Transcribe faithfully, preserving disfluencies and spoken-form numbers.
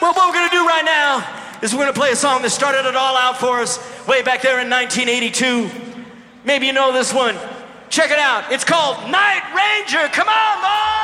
Well, what we're gonna do right now is we're gonna play a song that started it all out for us way back there in nineteen eighty-two. Maybe you know this one. Check it out. It's called Night Ranger. Come on, Lord!